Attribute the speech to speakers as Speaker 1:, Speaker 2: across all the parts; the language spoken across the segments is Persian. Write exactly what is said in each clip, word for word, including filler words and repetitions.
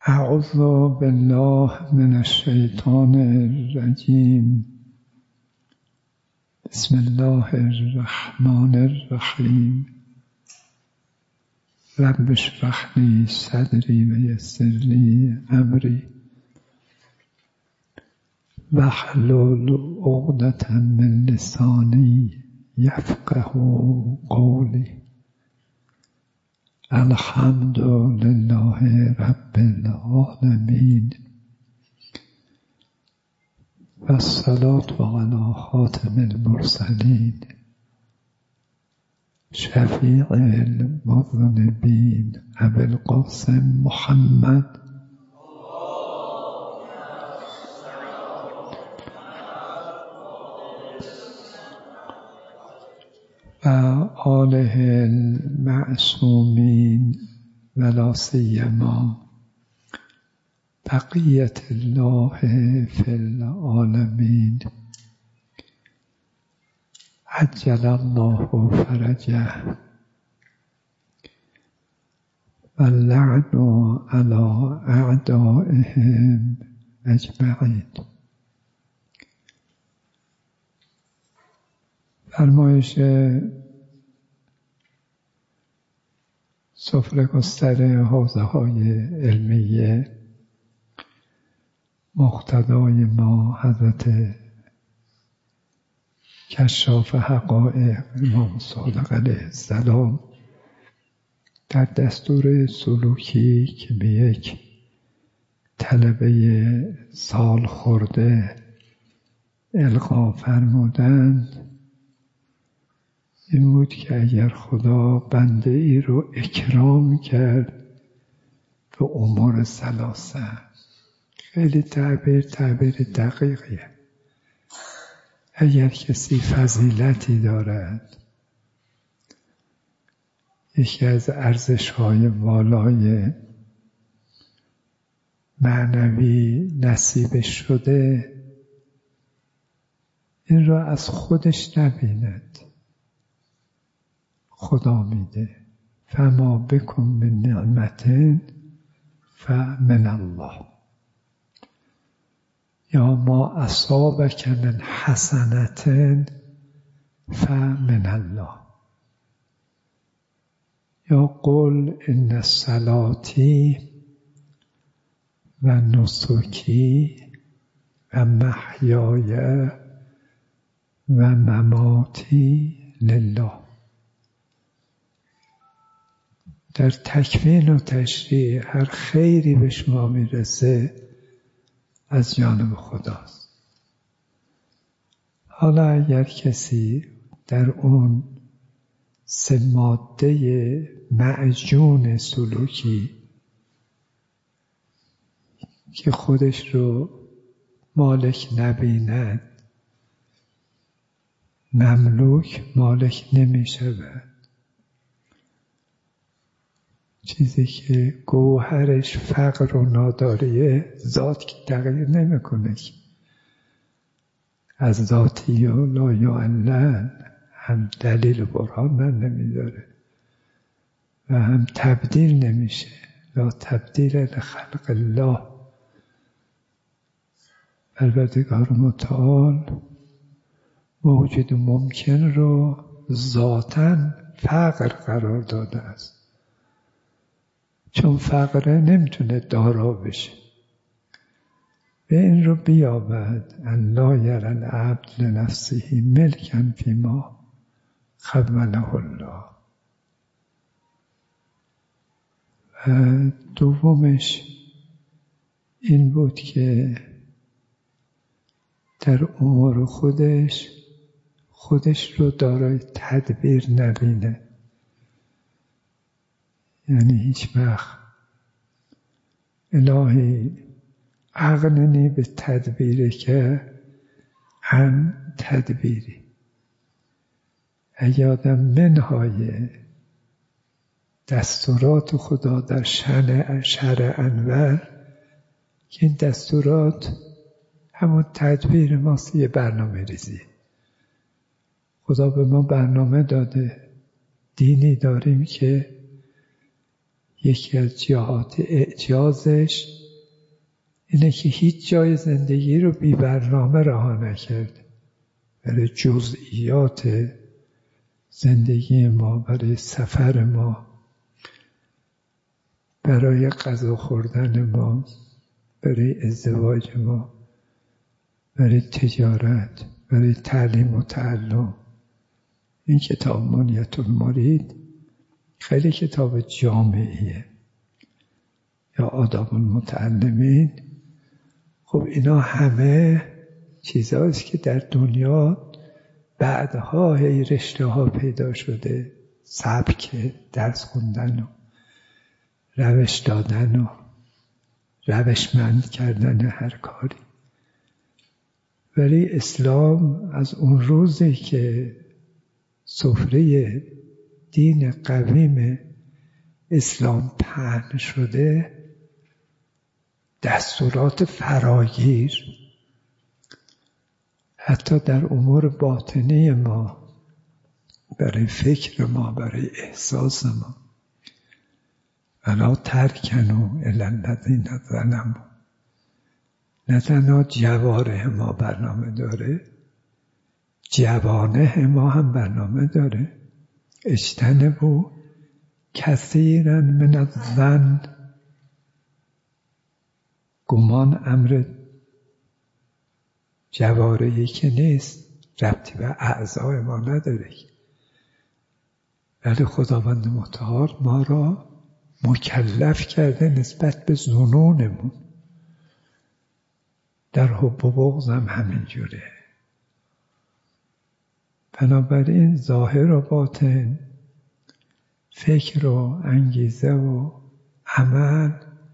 Speaker 1: اعوذ بالله من الشیطان الرجیم. بسم الله الرحمن الرحیم. رب اشرح لی صدری و یسر لی امری واحلل عقدة من لسانی یفقهوا قولی. الحمد لله رب العالمین و الصلاة علی خاتم المرسلین شفیع المذنبین ابی القاسم محمد و آله المعصومین ولا سیما بقیة الله فی العالمین عجل الله فرجه و اللعن علی اعدائهم اجمعین. فرمایش سفره گستر حوزه های علمیه مقتدای ما حضرت کشاف حقایق امام صادق علیه السلام در دستور سلوکی که به یک طلبه سال خورده القا فرمودند این بود که اگر خدا بنده ای رو اکرام کرد به امور ثلاثه، خیلی تعبیر تعبیر دقیقیه، اگر کسی فضیلتی دارد یکی از ارزش‌های والای معنوی نصیبش شده این را از خودش نبیند، خدا میده. فما بکن من نعمت فمن الله یا ما اصابک من حسنت فمن الله یا قل ان صلاتی و نسکی و محیای و مماتی لله. در تکوین و تشریع هر خیری به شما میرسه از جانب خداست. حالا اگر کسی در اون سه ماده معجون سلوکی که خودش رو مالک نبیند مملوک مالک نمیشود. چیزی که گوهرش فقر و ناداریه ذات که تغییر نمیکنه، از ذاتی و لا یعلن هم دلیل و برهان من نمیداره و هم تبدیل نمیشه. لا تبدیل لخلق الله. پروردگار متعال موجود ممکن رو ذاتاً فقر قرار داده است، چون فقره نمیتونه دارا بشه. به این رو بیابد ان لا یری العبد لنفسه ملکا فیما خوله الله. و دومش این بود که در امور خودش خودش رو دارای تدبیر نبینه، یعنی هیچ وقت الهی اغننی به تدبیره که هم تدبیری. اگه آدم منهای دستورات خدا در شأن شرع انور که این دستورات همون تدبیر ماست، یه برنامه ریزی. خدا به ما برنامه داده، دینی داریم که یکی از جهات اعجازش اینه که هیچ جای زندگی رو بی برنامه رها نکرده. برای جزئیات زندگی ما، برای سفر ما، برای غذا خوردن ما، برای ازدواج ما، برای تجارت، برای تعلیم و تعلم. این کتاب منیت المرید خیلی کتاب جامعیه، یا آداب المتعلمین. خب اینا همه چیزهاست که در دنیا بعدها هی رشته ها پیدا شده، سبک درس خوندن و روش دادن و روشمند کردن هر کاری. ولی اسلام از اون روزی که سفره دین قویم اسلام پهن شده، دستورات فراگیر حتی در امور باطنی ما، برای فکر ما، برای احساس ما، ولا ترکنوا الی الذین ظلموا، نه تنها جوارح ما برنامه داره، جوانح ما هم برنامه داره. اجتنبوا کثیرا من الظن، گمان امر جوارحی که نیست، ربطی به اعضای ما نداره، ولی خداوند متعال ما را مکلف کرده نسبت به ظنونمون. در حب و بغض هم همین جوره. بنابراین ظاهر و باطن، فکر و انگیزه و عمل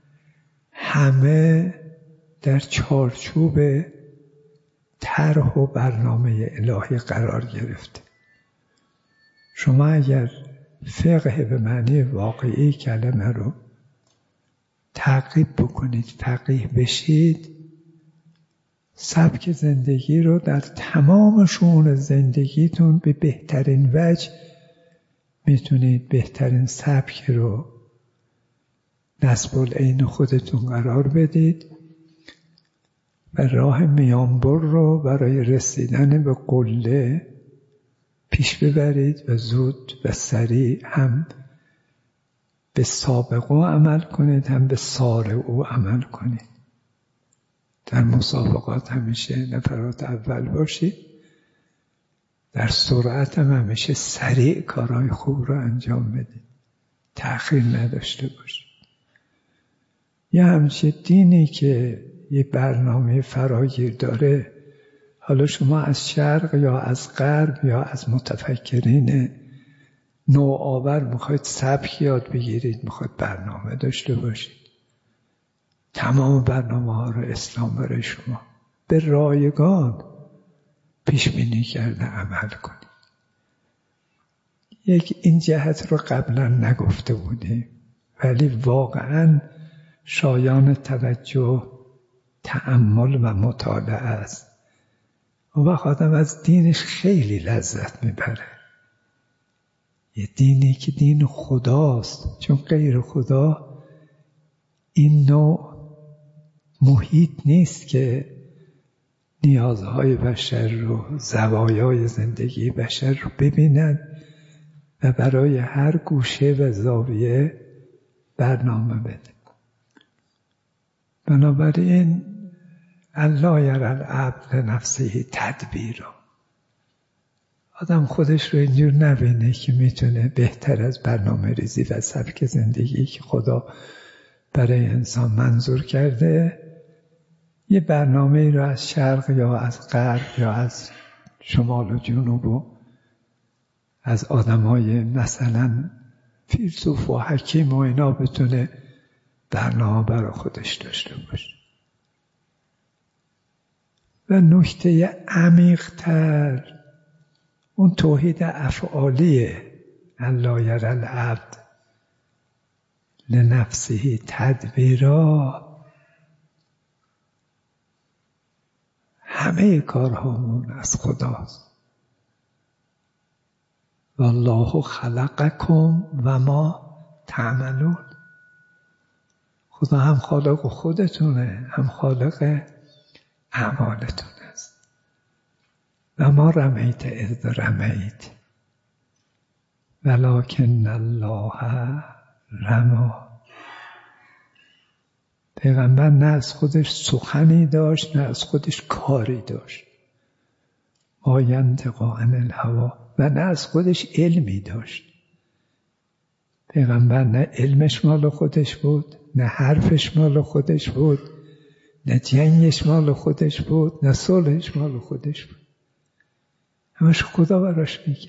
Speaker 1: همه در چارچوب طرح و برنامه الهی قرار گرفته. شما اگر فقه به معنی واقعی کلمه رو تعقیب بکنید، فقیه بشید، سبک زندگی رو در تمام شؤون زندگیتون به بهترین وجه میتونید بهترین سبک رو نسب العین خودتون قرار بدید و راه میانبر رو برای رسیدن به قله پیش ببرید و زود و سریع هم به سابقه عمل کنید، هم به سارعه عمل کنید. در مسابقات همیشه نفرات اول باشید، در سرعت هم همیشه سریع کارهای خوب رو انجام بدید، تأخیر نداشته باشید. یه همچه دینی که یه برنامه فراگیر داره، حالا شما از شرق یا از غرب یا از متفکرین نوآور میخواید سبک یاد بگیرید، میخواید برنامه داشته باشید. تمام برنامه ها رو اسلام برای شما به رایگان پیش بینی کرده عمل کنید. یک این جهت رو قبلا نگفته بودیم، ولی واقعا شایان توجه، تأمل و مطالعه است. اون وقت آدم از دینش خیلی لذت میبره. یه دینی که دین خداست، چون غیر خدا این نوع محیط نیست که نیازهای بشر رو، زوایای زندگی بشر رو ببیند و برای هر گوشه و زاویه برنامه بده. بنابراین الله یری العبد نفسه تدبیرا، آدم خودش رو اینجور نبینه که میتونه بهتر از برنامه ریزی و سبک زندگی که خدا برای انسان منظور کرده یه برنامه رو از شرق یا از غرب یا از شمال و جنوب و از آدمای مثلا فیلسوف و حکیم و اینا بتونه برنامه برای خودش داشته باشه. و نکته عمیق‌تر اون توحید افعالیه. الله یری العبد لنفسه تدبیرا، همه کارهامون از خداست. والله خلقکم و ما تعملون. خدا هم خالق خودتونه، هم خالق اعمالتون است. و ما رمیت اذ رمیت ولکن الله رما. پیغمبر نه از خودش سخنی داشت، نه از خودش کاری داشت. ما ینطق عن الهوی. و نه از خودش علمی داشت. پیغمبر نه علمش مال خودش بود، نه حرفش مال خودش بود، نه جنگش مال خودش بود، نه صلحش مال خودش بود. همش خدا براش میگه.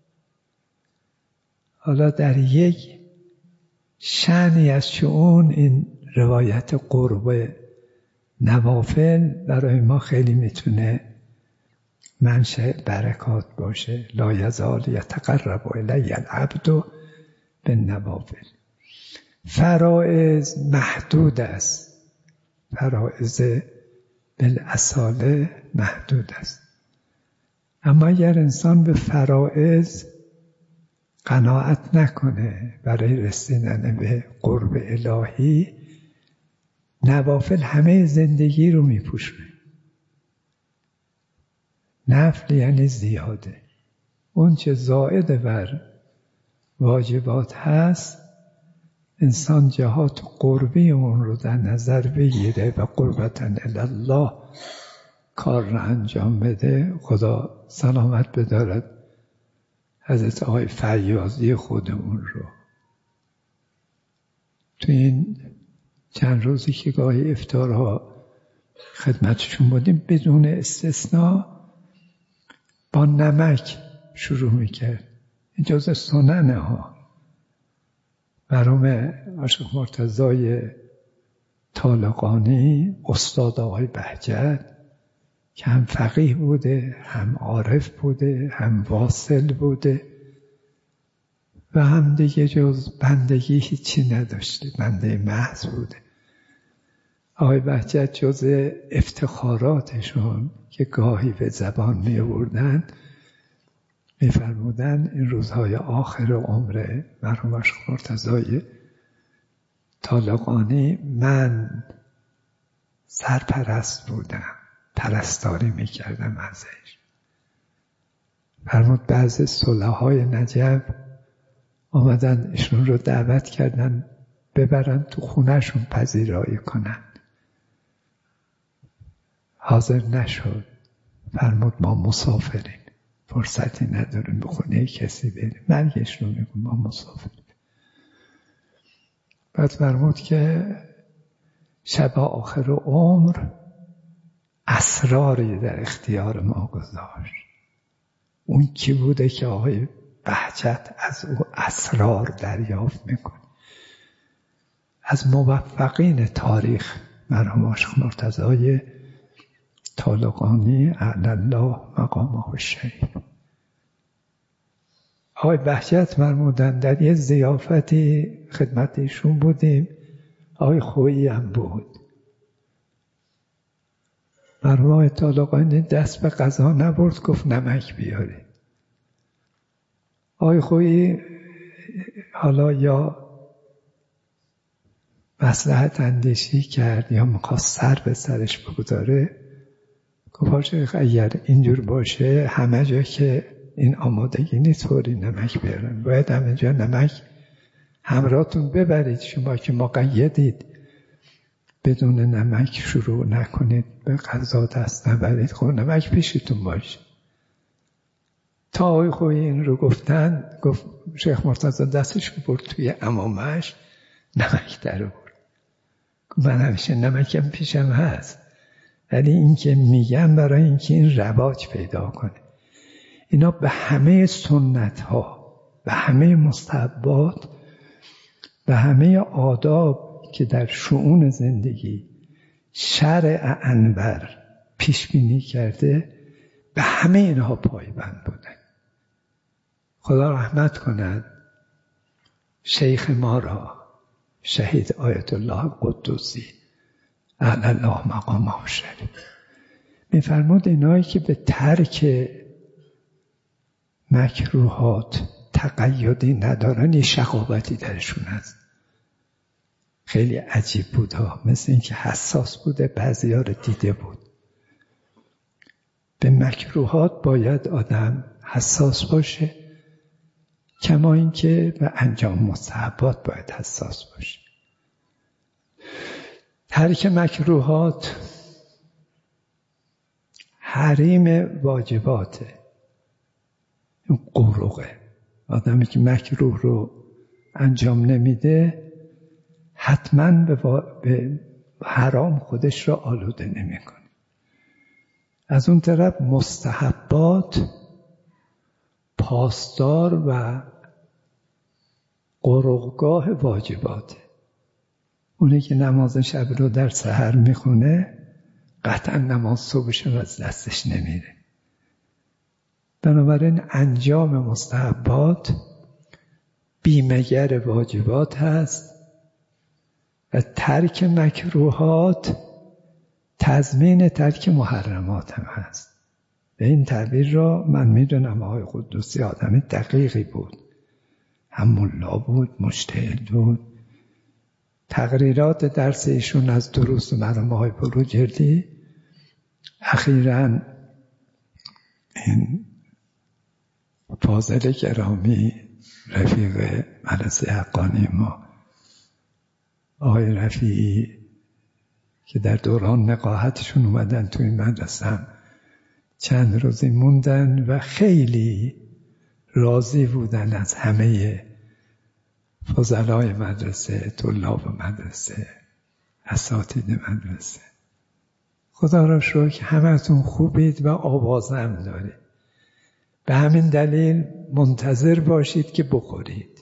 Speaker 1: حالا در یک شأنی از شؤون این روایت قرب نوافل برای ما خیلی میتونه منشأ برکات باشه. لا یزال یتقرب الی العبد بالنوافل. فرائض محدود است. فرائض بالاصاله محدود است. اما اگر انسان به فرائض قناعت نکنه برای رسیدن به قرب الهی، نوافل همه زندگی رو میپوشونه. نفل یعنی زیاده. اون چه زائد بر واجبات هست، انسان جهات قربی اون رو در نظر بگیره و قربتن الله کار رو انجام بده. خدا سلامت بدارد حضرت آقای فیاضی خودمون رو. تو این چند روزی که گاهی افطارها خدمتشون بودیم، بدون استثناء با نمک شروع میکرد. این جزء سننه ها. مرحوم عاشق مرتضای طالقانی استاد آقای بهجت که هم فقیه بوده، هم عارف بوده، هم واصل بوده و هم دیگه جز بندگی هیچی نداشته، بنده محض بوده. آقای بهجت جز افتخاراتشون که گاهی به زبان می آوردن، می فرمودن این روزهای آخر عمر مرحوم عاشق مرتضای طالقانی من سرپرست بودم، پرستاری می کردم ازش. فرمود بعضی صلحای نجف آمدن ایشون رو دعوت کردن ببرن تو خونهشون پذیرایی کنن. حاضر نشد. فرمود ما مسافریم، فرصتی نداریم به خونه کسی بریم. مرگش رو میگم ما مسافریم. بعد فرمود که شب آخر عمر اسراری در اختیار ما گذاشت. اون کی بوده که آقای بهجت از او اسرار دریافت میکنه؟ از موفقین تاریخ مرحوم عاشق مرتضای طالقانی اعلی الله مقامه الشریف. آقای بهجت فرمودن در یه ضیافتی خدمت ایشون بودیم، آقای خویی هم بود. مرحوم طالقانی دست به غذا نبرد، گفت نمک بیاری. آقای خویی حالا یا مصلحت اندیشی کرد یا میخواست سر به سرش بگذاره، گفت اگر اینجور باشه همه جا که این آمادگی نیست طوری نمک بیارن، باید همه جا نمک همراهتون ببرید. شما که مقیدید بدون نمک شروع نکنید به غذا دست نبرید، خب نمک پیشتون باشه. تا آقای خویی این رو گفتن، گفت شیخ مرتضی دستش برد توی عمامش، نمک در آورد. من همیشه نمکم پیشم هست، ولی این که میگم برای اینکه این رواج پیدا کنه. اینا به همه سنت ها، به همه مستحبات، به همه آداب که در شؤون زندگی شرع انور پیش بینی کرده، به همه اینها پایبند بودن. خدا رحمت کند شیخ ما را، شهید آیت الله قدوسی اعلی الله مقامه الشریف، می‌فرمود اینایی که به ترک مکروهات تقیدی ندارن، یه شقاوتی درشون هست. خیلی عجیب بود ها، مثل اینکه حساس بوده، بعضی‌ها رو دیده بود. به مکروهات باید آدم حساس باشه، کما اینکه به انجام مستحبات باید حساس باشه. ترک مکروهات حریم واجباته، این قروقه. آدمی که مکروه رو انجام نمیده حتما به, و... به حرام خودش رو آلوده نمیکنه. از اون طرف مستحبات پاسدار و قروقگاه واجباته. اونی که نماز شب رو در سحر میخونه قطعا نماز صبحش رو از دستش نمیره. بنابراین انجام مستحبات بیمه‌گر واجبات هست و ترک مکروهات تضمین ترک محرمات هم هست. به این تعبیر را من میدونم آقای قدوسی آدم دقیقی بود، هم ملا بود، مجتهد بود. تقریرات درس ایشون از دروس مرحوم آقای بروجردی اخیراً این فاضل گرامی رفیق مدرسه حقانی ما آقای رفیعی که در دوران نقاهتشون اومدن تو این مدرسه هم چند روزی موندن و خیلی راضی بودن از همه فضلای مدرسه، طلاب مدرسه، اساتید مدرسه. خدا را شکر که همه‌تون خوبید و آوازم دارید. به همین دلیل منتظر باشید که بخورید.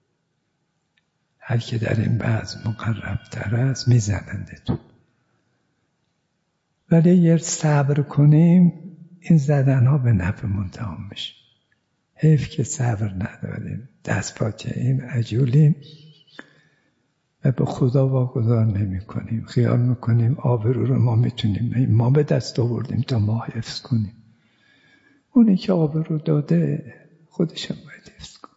Speaker 1: هر که در این بعض مقرب‌تر است میزنندتون. ولی اگر صبر کنیم این زدن ها به نفعمون تمام میشه. حیف که صبر نداریم، دست پاچه ایم، عجولیم و به خدا واگذار نمی کنیم. خیال میکنیم آبرو رو ما میتونیم ما به دست آوردیم تا ما حفظ کنیم. اونی که آبرو داده خودش هم باید حفظ کنه.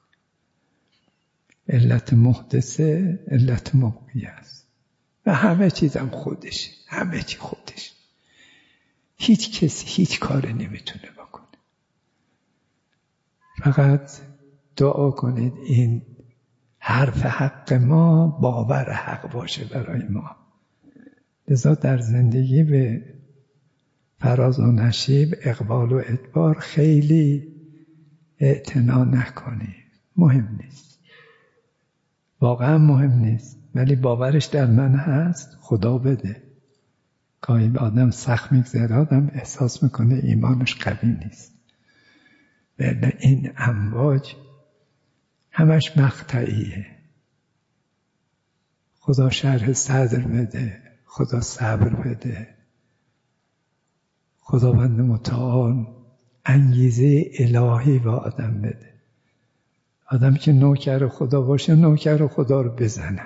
Speaker 1: علت محدثه علت مبقیه است و همه چیزم خودشه، همه چی خودش. هیچ کسی هیچ کاری نمیتونه بکنه. فقط دعا کنید این حرف حق ما باور حق باشه برای ما. لذا در زندگی به فراز و نشیب، اقبال و ادبار خیلی اعتنا نکنید. مهم نیست، واقعا مهم نیست، ولی باورش در من هست، خدا بده. گاهی به آدم سخت میگذره، آدم احساس میکنه ایمانش قوی نیست. ولی این امواج همش مقطعیه. خدا شرح صدر بده، خدا صبر بده، خداوند متعال انگیزه الهی به آدم بده. آدم که نوکر خدا باشه نوکر خدا رو بزنن.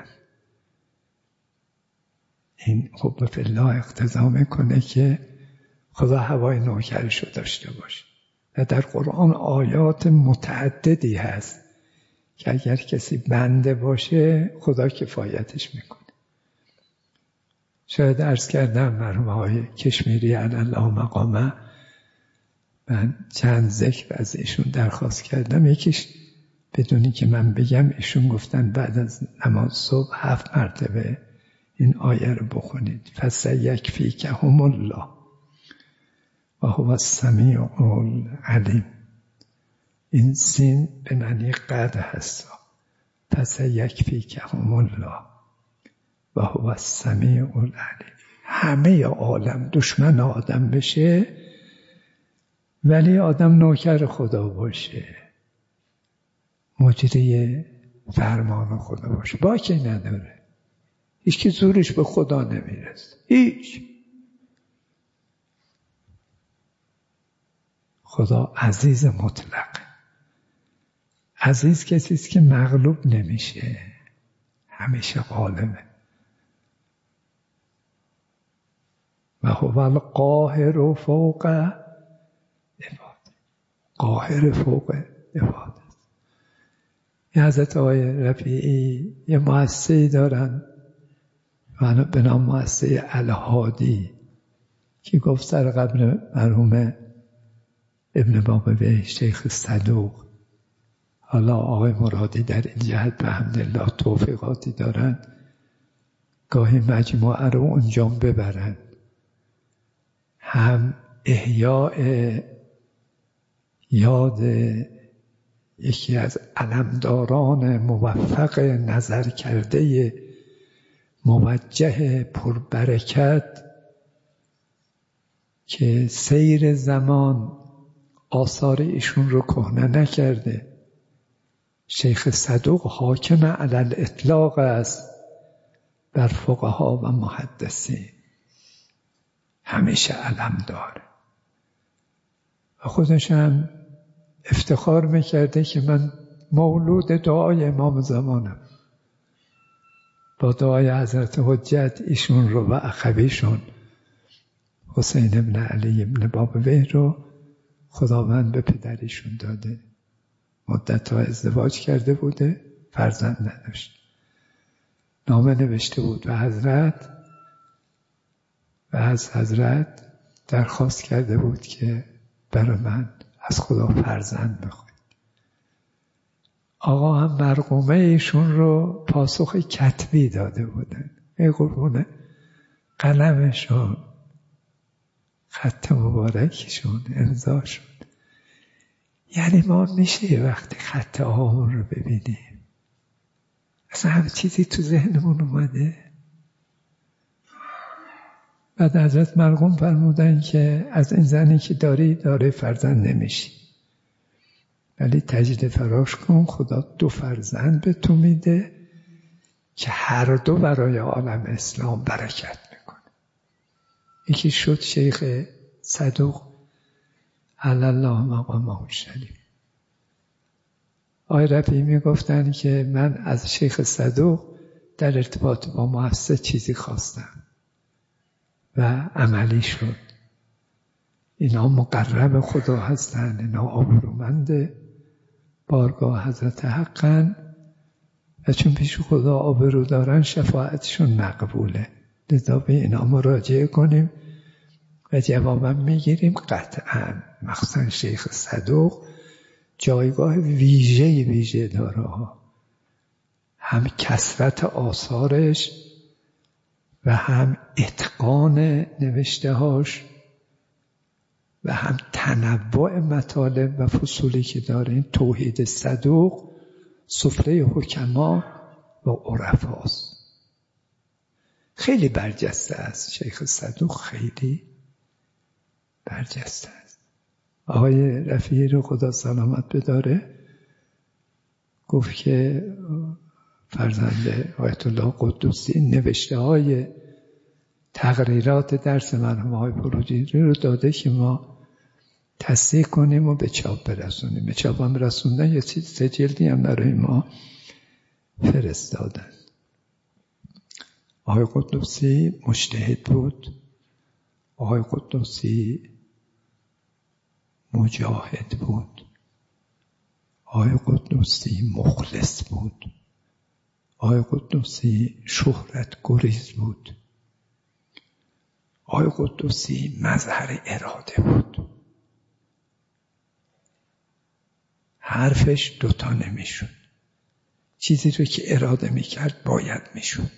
Speaker 1: این حب فی الله اقتضا میکنه که خدا هوای نوکرش رو داشته باشه. و در قرآن آیات متعددی هست که اگر کسی بنده باشه خدا کفایتش میکنه. شاید عرض کردم مرحوم آقای کشمیری علی الله مقامه، من چند ذکر از ایشون درخواست کردم. یکیش بدونی که من بگم ایشون گفتن بعد از نماز صبح هفت مرتبه این آیه رو بخونید. فسیکفیکهم الله و هو السمیع العلیم. این سین به معنی قد هست. فسیکفیکهم الله و هو السمیع العلیم. همه عالم دشمن آدم بشه ولی آدم نوکر خدا باشه، مجری فرمان خدا باشه، باکی نداره. هیچ که زورش به خدا نمیرسه. هیچ. خدا عزیز مطلق. عزیز کسی است که مغلوب نمیشه، همیشه غالبه. و هو القاهر فوق عباد. قاهر فوق عباد. یه حضرت آقای رفیعی یه مؤسسه‌ای دارن و به نام مؤسسه الهادی که گفت سر قبر مرحوم ابن بابویش شیخ صدوق. حالا آقای مرادی در این جهت به حمدالله توفیقاتی دارن، گاهی مجموعه رو اونجا ببرن، هم احیاء یاد یکی از علمداران موفق نظر کرده موجه پربرکت که سیر زمان آثار ایشون رو کهنه نکرده. شیخ صدوق حاکم علی الاطلاق است بر فقها و محدثین، همیشه علم داره و خودش هم افتخار میکرده که من مولود دعای امام زمانم. با دعای حضرت حجت ایشون رو و اخویشون حسین ابن علی ابن بابویه رو خداوند به پدریشون داده. مدت ها ازدواج کرده بوده، فرزند نداشت. نامه نوشته بود به حضرت و از حضرت درخواست کرده بود که برای من از خدا فرزند بخواید. آقا هم مرقومه ایشون رو پاسخ کتبی داده بودن، ای قربونه قلمشون، خط مبارکشون، امضاشون. یعنی ما میشه یه وقتی خط آقامون رو ببینیم اصلا هم چیزی تو ذهنمون اومده. بعد حضرت مرقوم فرمودن که از این زنی که داری داره فرزند نمیشی، ولی تجدید فراش کن، خدا دو فرزند به تو میده که هر دو برای عالم اسلام برکت میکنه. یکی شد شیخ صدوق علی الله مقامه الشریف. آقای رفیعی میگفتن که من از شیخ صدوق در ارتباط با مؤسسه چیزی خواستم و عملی شد. اینا مقرب خدا هستن، اینا آبرومند بارگاه حضرت حقن و چون پیش خدا آبرو دارن شفاعتشون مقبوله. لذا به اینا مراجعه کنیم و جوابم میگیریم. قطعا مخصوصا شیخ صدوق جایگاه ویژه ویژه داره، هم کثرت آثارش و هم اتقان نوشته هاش و هم تنوع مطالب و فصولی که داره. این توحید صدوق سفره حکما و عرفاست. خیلی برجسته است شیخ صدوق، خیلی برجسته است. آقای رفیعی رو خدا سلامت بداره گفت که فرزند آیت الله قدوسی نوشته های تقریرات درس مرحوم آقای پروجیری رو داده که ما تصدیق کنیم و به چاپ برسونیم. به چاپ هم رسوندن، یه چیز سه جلدی هم برای ما فرستادن. آقای قدوسی مجتهد بود، آقای قدوسی مجاهد بود، آقای قدوسی مخلص بود، آقای قدوسی شهرت گریز بود، آقای قدوسی مظهر اراده بود. حرفش دوتا نمیشد، چیزی رو که اراده میکرد باید میشد.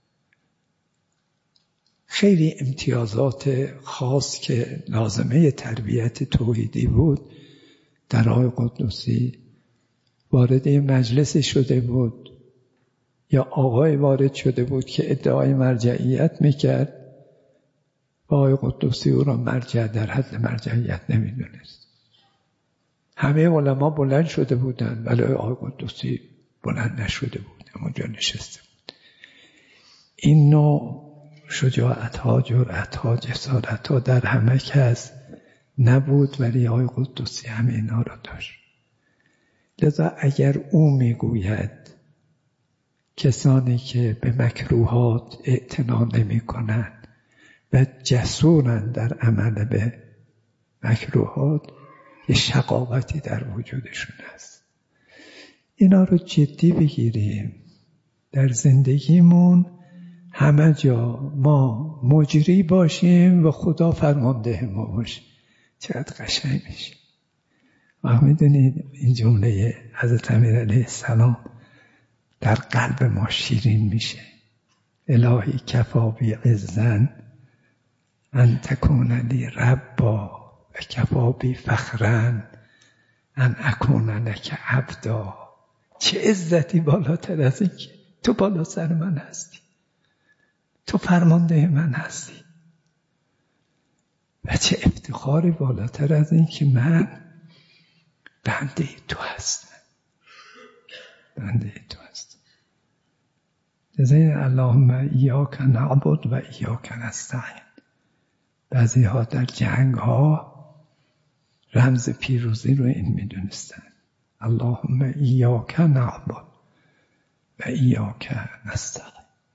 Speaker 1: خیلی امتیازات خاص که لازمه تربیت توحیدی بود در آقای قدوسی. وارد مجلسی شده بود یا آقای وارد شده بود که ادعای مرجعیت میکرد و آقای قدوسی او را مرجع در حد مرجعیت نمیدونست. همه علما بلند شده بودند ولی آقای قدوسی بلند نشده بود، همونجا نشسته بود. این نوع شجاعت‌ها، جرأت‌ها، جسارت‌ها در همه کس نبود ولی آقای قدوسی همه اینا را داشت. لذا اگر او میگوید کسانی که به مکروهات اعتنا نمی‌کنند و جسورند در عمل به مکروهات، یه شقاوتی در وجودشون هست. اینا رو جدی بگیریم. در زندگیمون همه جا ما مجری باشیم و خدا فرمانده ما باشه. چقدر قشنگ میشه. و میدونید این جمله حضرت امیر علیه السلام در قلب ما شیرین میشه. الهی کفا بی عزن ان تکون لی ربا و کفا بی فخرن ان اکون لک عبدا. چه عزتی بالاتر از این که تو بالا سر من هستی، تو فرمانده من هستی، و چه افتخاری بالاتر از این که من بنده تو هستم، بنده تو هستم. جزاین اللهم ایاک نعبد و ایاک نستعین. بعضی ها در جنگ ها رمز پیروزی رو این میدونستن، اللهم ایاک نعبد و ایاک نستعین.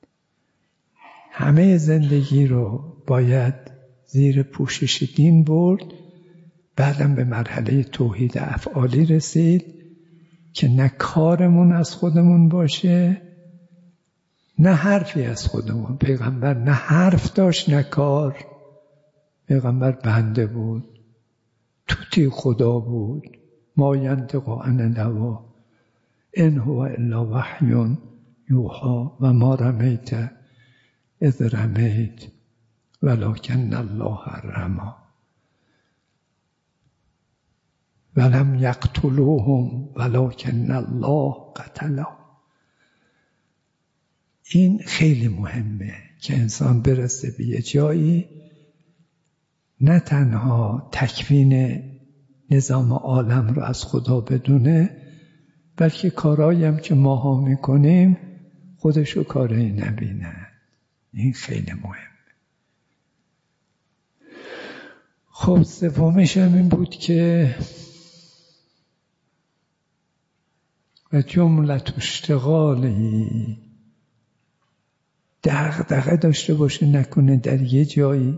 Speaker 1: همه زندگی رو باید زیر پوشش دین برد. بعدم به مرحله توحید افعالی رسید که نه کارمون از خودمون باشه نه حرفی از خودمون. پیغمبر نه حرف داشت نه کار. پیغمبر بنده بود، توتی خدا بود. ما ینطق عن الهوی ان هو الا وحی یوحی و ما رمیت اذ رمیت ولکن الله رمی ولم یقتلوهم ولکن الله قتلهم. این خیلی مهمه که انسان برسه به یه جایی نه تنها تکوین نظام عالم رو از خدا بدونه، بلکه کارهایی هم که ماها میکنیم خودشو کاری نبینه. این خیلی مهم. خب سومش هم این بود که و جملت اشتغالی، دغدغه داشته باشه نکنه در یه جایی،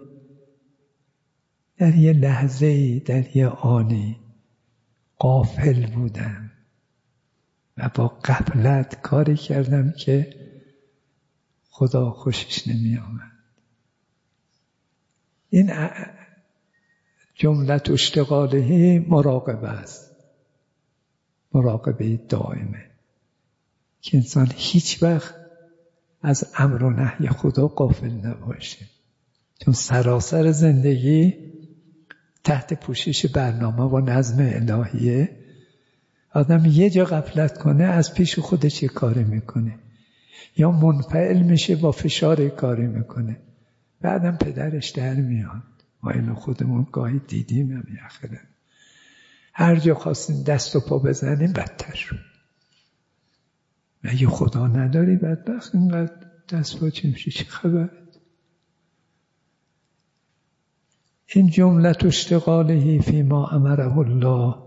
Speaker 1: در یه لحظه‌ای، در یه آنی غافل بودم و با غفلت کاری کردم که خدا خوشش نمی آمد. این جملت اشتغاله مراقبه است، مراقبه دائمه که انسان هیچ وقت از امر و نهی خدا غافل نباشه، چون سراسر زندگی تحت پوشش برنامه و نظم الهیه. آدم یه جا غفلت کنه از پیش خودش یه کاری میکنه، یا منفعل میشه با فشار کاری میکنه، بعدم پدرش در میاد. ما اینو خودمون گاهی دیدیم هم یخیره. هر جا خواستیم دست و پا بزنیم بدتر شد. مگه خدا نداری بدبخت اینقدر دست پا چی میشه؟ چه خبره؟ این جملت اشتغاله فی ما امره الله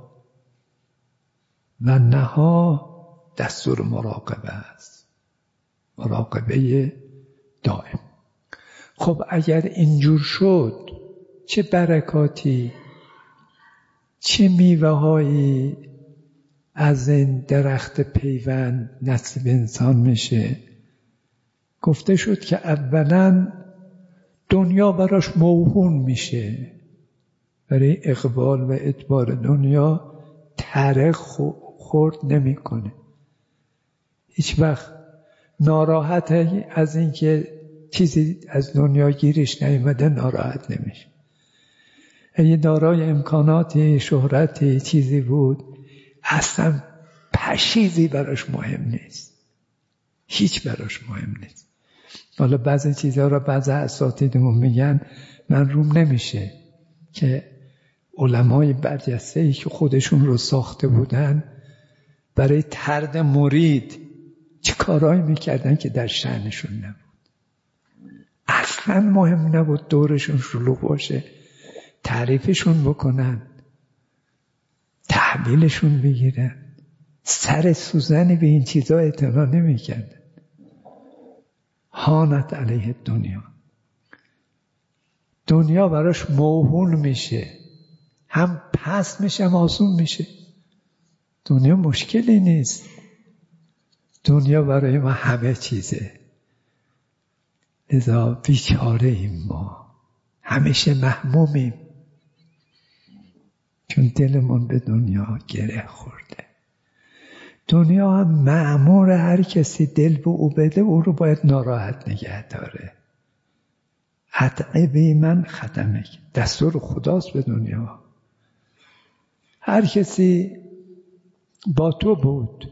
Speaker 1: و نها دستور مراقبه است، مراقبه دائم. خب اگر اینجور شد چه برکاتی، چه میوه هایی از این درخت پیوند نصیب انسان میشه؟ گفته شد که اولا دنیا براش موهون میشه، برای اقبال و ادبار دنیا ترق خورد نمیکنه. هیچ وقت ناراحت از اینکه چیزی از دنیا گیرش نیامده ناراحت نمیشه. اگه دارای امکاناتی، شهرتی، چیزی بود اصلا پشیزی براش مهم نیست، هیچ براش مهم نیست. حالا بعضی چیزها را بعضی اساتیدمون میگن من روم نمیشه که علمای برجسته‌ای که خودشون رو ساخته بودن برای طرد مرید چه کارهایی میکردن که در شأنشون نبود. اصلا مهم نبود دورشون شلوغ باشه، تعریفشون بکنن، تحویلشون بگیرن، سر سوزنی به این چیزا اعتنا نمیکردن. هانت علیه دنیا، دنیا براش موهون میشه، هم پست میشه هم آسون میشه. دنیا مشکلی نیست، دنیا برای ما همه چیزه. لذا بیچاره ایم ما، همیشه محمومیم، چون دلمون به دنیا گره خورده. دنیا هم مأمور هر کسی دل به او بده او رو باید ناراحت نگه داره. اطعبی من خدمک، دستور خداست به دنیا. هر کسی با تو بود،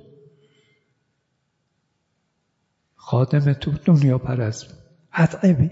Speaker 1: خادم تو، دنیا پرست بود، اطعبی،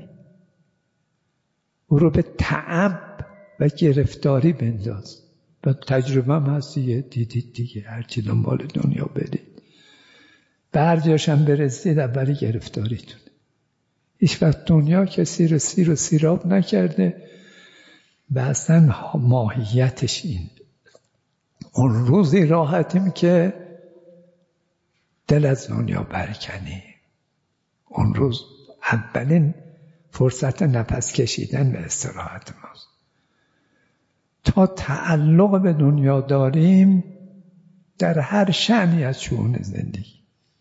Speaker 1: او رو به تعب و گرفتاری بنداز. و تجربه هم هستیه، دیدید دیگه، هرچی دنبال دنیا برید برجاشم برسید اولی گرفتاریتون. هیچ وقت دنیا کسی رو سیر و سیراب نکرده و اصلا ماهیتش این. اون روزی راحتیم که دل از دنیا برکنی، اون روز اولین فرصت نفس کشیدن و استراحت ماست. تا تعلق به دنیا داریم در هر شأنی از شؤون زندگی،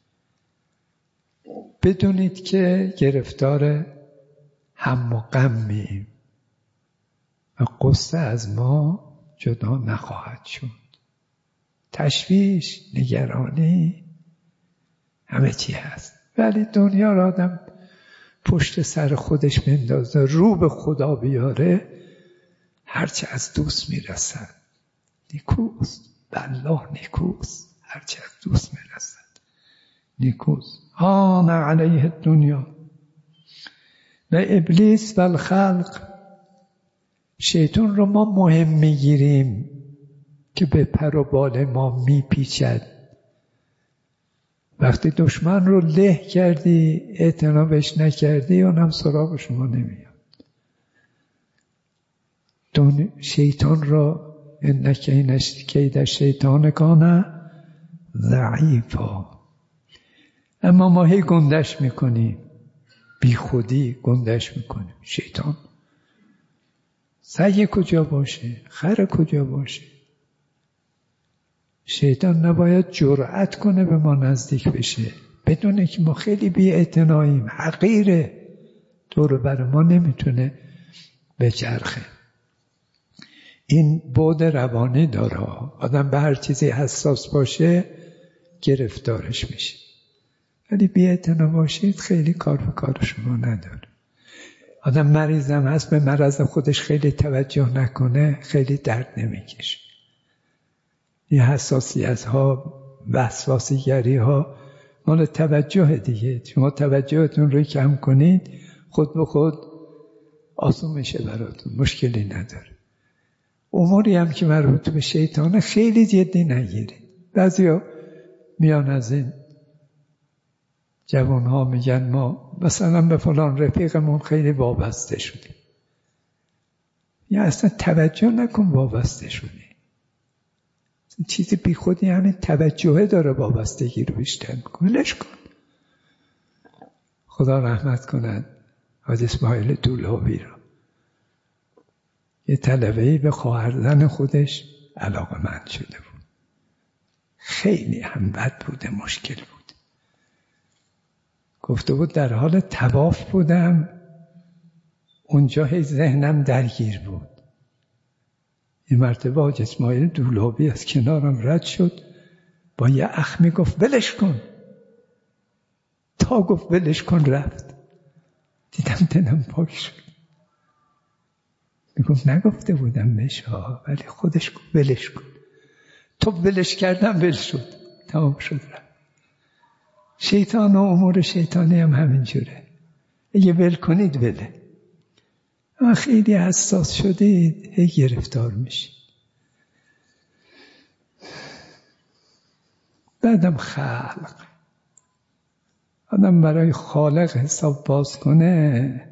Speaker 1: بدونید که گرفتار هم و غمیم و قصه از ما جدا نخواهد شد. تشویش، نگرانی، همه چی هست، ولی دنیا را آدم پشت سر خودش بندازه، رو به خدا بیاره، هرچه از دوست میرسد نیکوست. بالله نیکوست، هرچه از دوست میرسد نیکوست. هان علیه الدنیا و ابلیس و الخلق. شیطان رو ما مهم میگیریم که به پر و بال ما میپیچد. وقتی دشمن رو له کردی، اعتنا بهش نکردی، اونم سراغ شما نمیاد. شیطان را انک این کید شیطان کان ضعیفا. اما ما هی گندش میکنیم، بی خودی گندش میکنیم. شیطان سگ کجا باشه، خر کجا باشه. شیطان نباید جرأت کنه به ما نزدیک بشه، بدونه که ما خیلی بی اعتناییم، حقیره، دور بر ما نمیتونه بچرخه. این بعد روانی داره. آدم به هر چیزی حساس باشه گرفتارش میشه، ولی بی اعتنا باشید خیلی کار به کار شما نداره. آدم مریضم هست، به مرض خودش خیلی توجه نکنه خیلی درد نمیکشه. این حساسیت ها، وسواسیگری ها مال توجه دیگه. شما توجهتون رو کم کنید خود به خود آسون میشه براتون، مشکلی نداره. اموری هم که مربوط به شیطانه خیلی جدی نگیرید. بعضیا میان از این جوان ها میگن ما مثلا به فلان رفیقمون خیلی وابسته شدیم. یا اصلا توجه نکن وابسته شدی. چیزی بی خودی همین توجهه داره وابستگی رو بیشتر میکنه. ولش کن. خدا رحمت کند حاج اسماعیل دولابی رو. یه طلبه‌ای به خواهرزن خودش علاقه‌مند شده بود. خیلی هم بد بوده، مشکل بود. گفته بود در حال طواف بودم، اونجا هی ذهنم درگیر بود. این مرتبه حاج اسماعیل دولابی از کنارم رد شد، با یه اخمی گفت ولش کن. تا گفت ولش کن رفت. دیدم دلم پاک شد. میگفت نگفته بودم بهش، ولی خودش گفت ولش کن. تو ولش کردم ول شد، تمام شد رفت. شیطان و امور شیطانی هم همین جوره. اگه ول کنید وله. اما خیلی حساس شدید هی گرفتار میشید. بعدم خلق. آدم برای خالق حساب باز کنه،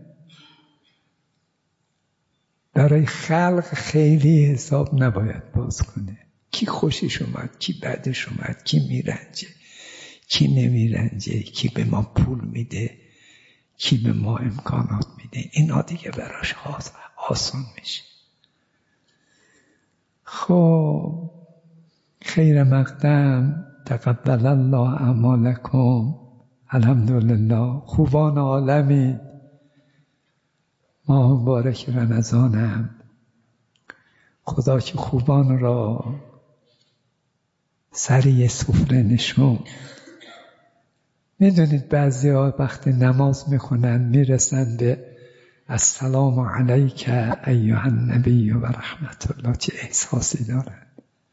Speaker 1: برای خلق خیلی حساب نباید باز کنه. کی خوشش اومد، کی بدش اومد، کی میرنجه، کی نمیرنجه، کی به ما پول میده، کی به ما امکانات میده، اینا دیگه براش آسان میشه. خب خیر مقدم، تقبل الله اعمالکم. الحمدلله خوبان عالمی ماه مبارک رمضانم، خدا که خوبان را سری سفره نشون. میدونید بعضی ها وقتی نماز میخونن میرسن به السلام علیک ایها النبی و رحمت الله، چه احساسی دارن.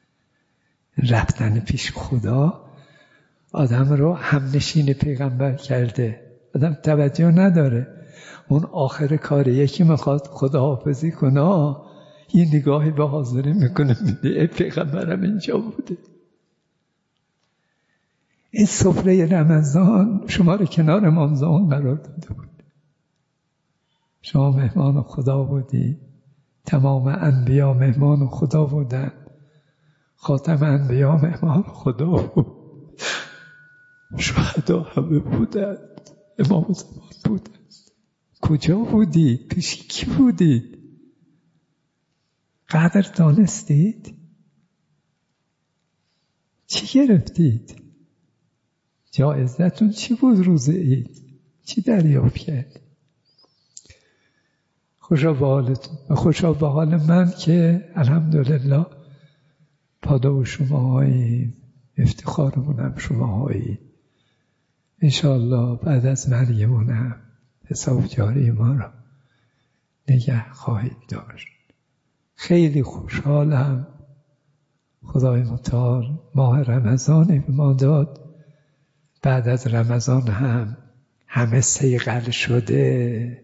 Speaker 1: رفتن پیش خدا آدم رو همنشین پیغمبر کرده، آدم توجه نداره. اون آخر کاری یکی میخواد خداحافظی کنه، یه نگاهی به حاضری میکنه، میده ای پیغمبرم اینجا بوده. این سفره رمضان شما رو کنار امام زمان قرار داده بود. شما مهمان خدا بودی، تمام انبیا مهمان خدا بودن، خاتم انبیا مهمان خدا بود، شهدا همه بودن، امام زمان بودن. کجا بودید؟ پیش کی بودید؟ قدر دانستید؟ چی گرفتید؟ جایزتون چی بود روز عید؟ چی دریافت کرد؟ خوشا به حالتون، خوشا به حال من که الحمدلله پادو شماهایی، افتخارمونم شماهایی. انشاءالله بعد از مرگمونم حساب جاری ما را نگه خواهید داشت. خیلی خوشحالم خدای متعال ماه رمضانی به ما داد. بعد از رمضان هم همه صیقل شده،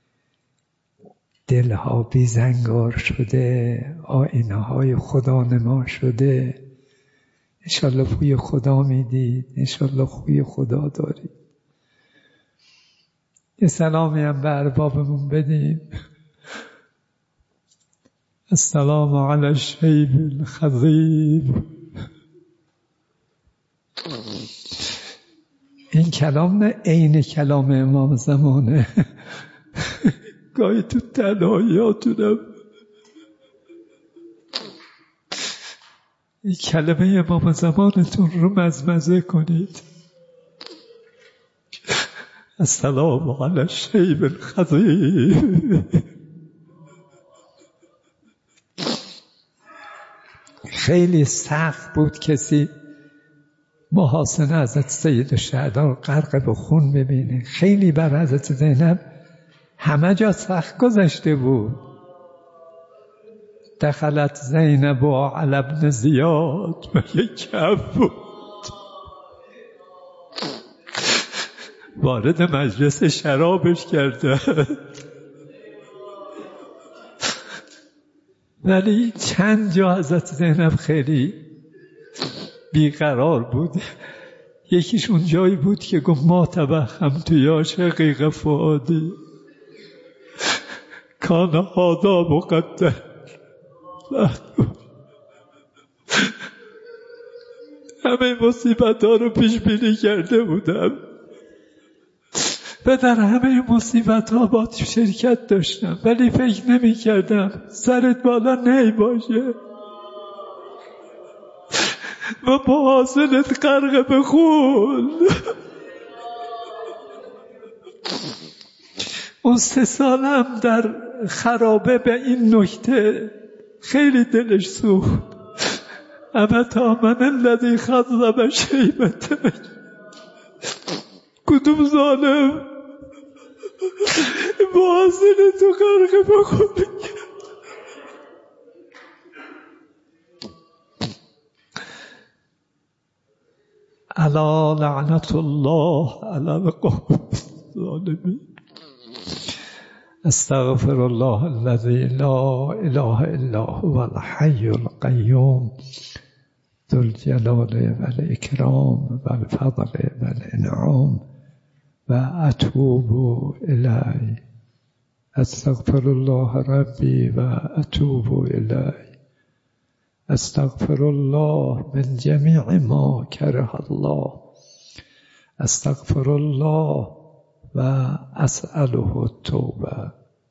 Speaker 1: دلها بیزنگار شده، آینه های خدا نما شده. انشالله خوی خدا میدید، انشالله خوی خدا دارید. یه سلامی هم به اربابمون بدیم. السلام علی الشیب الخضیب. این کلام نه عین کلام امام زمانه. گاهی تو تنهاییاتونم این کلمه امام زمانتون رو مزمزه کنید. السلام علی الشیب الخضیب. خیلی سخت بود کسی محاسن حضرت سید الشهدا غرق به خون ببینه. خیلی بر حضرت زینب همه جا سخت گذشته بود. دخلت زینب و علی ابن زیاد و یک کف بود. وارد مجلس شرابش کرده، ولی چند جا حضرت زینب خیلی بیقرار بود. یکیش اون جایی بود که گفت ما تبخم تو یا شقیق فؤادی کان هادا مقدر. همه مصیبت ها رو پیش بینی کرده بودم و در همه مصیبت ها با شرکت داشتم، ولی فکر نمی کردم سرت بالا نی باشه و با حاصلت غرق به خون. اون سه سالم در خرابه به این نکته خیلی دلش سوخت. ابتا من الذی خضب شیبتک. کدوم ظالم با حاصلت غرق به خون. الا لعنت الله علی القوم الظالمین. استغفر الله الذي لا اله الا هو الحي القيوم ذو الجلال والاکرام والفضل والانعام و اتوب الیه. استغفر الله ربی و اتوب الیه. استغفر الله من جمیع ما کره الله. استغفر الله و اسأله التوبه.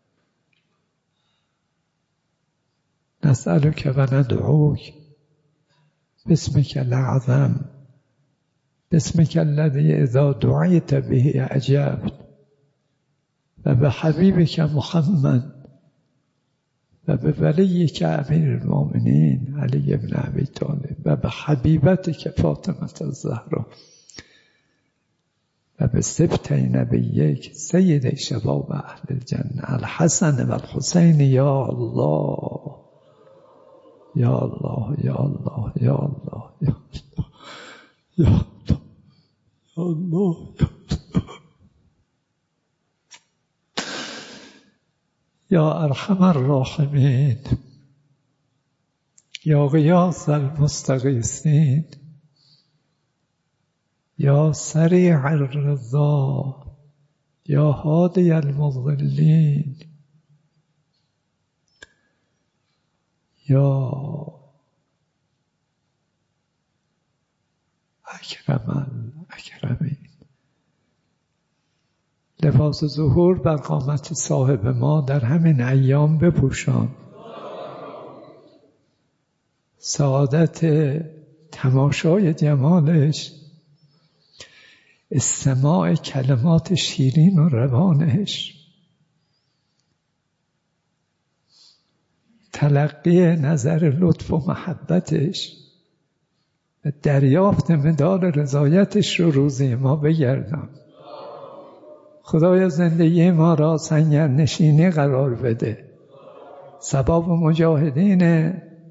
Speaker 1: نسألك و ندعوك باسمك الأعظم باسمك الذي إذا دعيت به أجابت و به حبیبک محمد و به ولیک امیر المؤمنین علی ابن ابی طالب و به حبیبتک فاطمه الزهرا و به سبطی نبیک سید شباب اهل الجنه الحسن و الحسین یا الله یا الله یا الله یا الله یا الله یا الله یا الله یا ارحم الراحمین یا غیاث المستغیثین یا سریع الرضا یا هادی المضلین یا اکرم الاکرمین. لباس ظهور بر قامت صاحب ما در همین ایام بپوشان. سعادت تماشای جمالش، استماع کلمات شیرین و روانش، تلقی نظر لطف و محبتش و دریافت مدال رضایتش رو روزی ما بگردم. خدایا زندگی ما را سنگر نشینی قرار بده، ثواب مجاهدین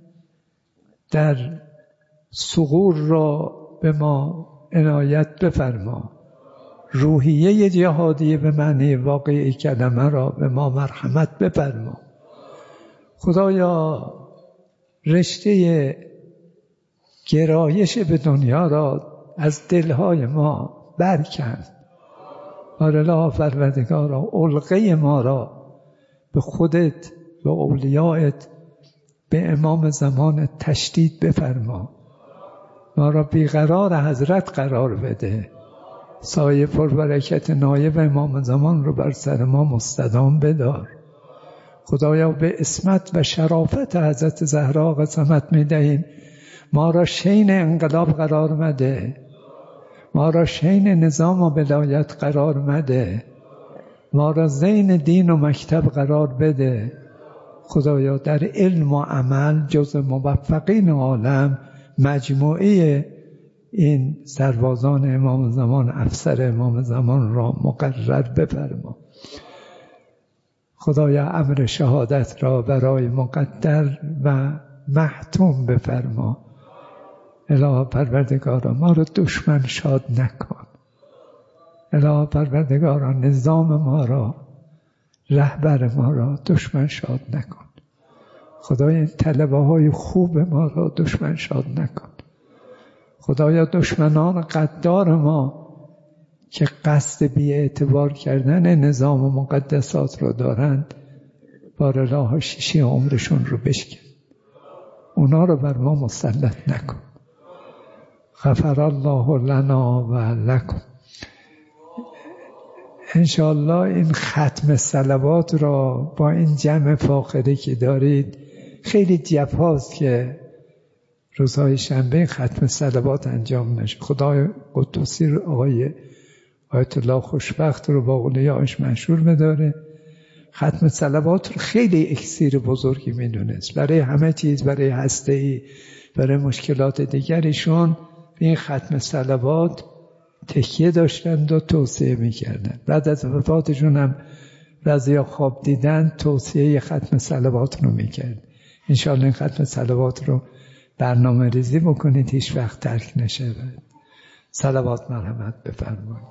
Speaker 1: در ثغور را به ما عنایت بفرما، روحیه جهادی به معنی واقعی کلمه را به ما مرحمت بفرما. خدایا رشته گرایش به دنیا را از دلهای ما برکن. بارالله پروردگارا علقه ما را به خودت، به اولیایت، به امام زمان تشدید بفرما. ما را بیقرار حضرت قرار بده. سایه پربرکت نایب امام زمان رو بر سر ما مستدام بدار. خدایا به عصمت و شرافت حضرت زهرا قسمت می‌دهیم ما را شین انقلاب قرار مده، ما را شین نظام و ولایت قرار مده، ما را زین دین و مکتب قرار بده. خدایا در علم و عمل جز موفقین عالم مجموعه این سربازان امام زمان، افسر امام زمان را مقرر بفرما. خدایا امر شهادت را برای مقدر و محتوم بفرما. الهی پروردگارا ما را دشمن شاد نکن. الهی پروردگارا نظام ما را، رهبر ما را دشمن شاد نکن. خدایا این طلبه های خوب ما را دشمن شاد نکن. خدایا دشمنان قدار ما که قصد بی اعتبار کردن نظام و مقدسات را دارند، بارالله شیشه عمرشون رو بشکن، اونا رو بر ما مسلط نکن. غفر الله لنا و لکم. انشاءالله این ختم صلوات را با این جمع فاخری که دارید، خیلی جفاست که روزهای شنبه ختم صلوات انجام نشه. خدای قدوسی رو، آقای آیت الله خوشبخت رو با اولیاءش مشهور بداره. ختم صلوات رو خیلی اکسیر بزرگی میدونست برای همه چیز، برای هسته‌ای، برای مشکلات دیگرشون. به این ختم صلوات تکیه داشتند و توصیه میکردن. بعد از وفاتشون هم بعضیا خواب دیدن، توصیه ختم صلوات رو میکرد. انشاءالله این ختم صلوات رو برنامه ریزی بکنید، هیچ وقت ترک نشه. صلوات مرحمت بفرمایید.